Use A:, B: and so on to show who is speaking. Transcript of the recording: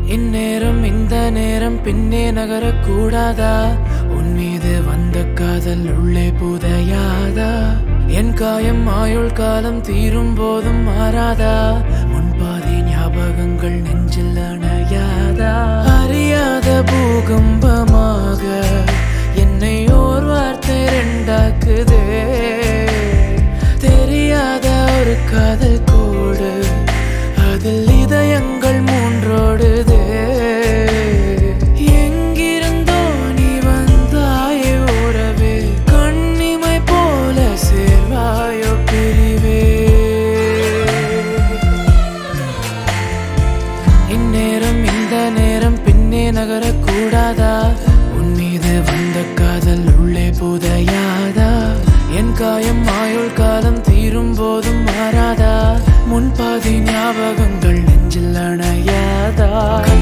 A: இந்நேரம் இந்த நேரம் பின்னே நகரக்கூடாதா? உன் மீது வந்த காதல் உள்ளே புதையாதா? என் காயம் ஆயுள் காலம் தீரும் போதும் மாறாதா? முன்பாதி ஞாபகங்கள் நெஞ்சில் அணையாதா? அறியாத பூகம்பமாக என்னை ஓர் வார்த்தை ரெண்டாக்குதே. தெரியாத ஒரு காதல் கோடு, அதில் இதயங்கள் மூன்றோடுதே. எங்கிருந்தோ நீ வந்தாயே உறவே, கண்ணிமை போல சேர்வாயோ பிரிவே. இந்நேரம் இந்த நேரம் பின்னே நகரக்கூடாதா? உன் மீது வந்த காதல் உள்ளே புதையாதா? என் காயம் ஆயுள் காலம் தீரும் போதும் மாறாதா? முன்பாதி ஞாபகங்கள் நெஞ்சில் அணையாதா?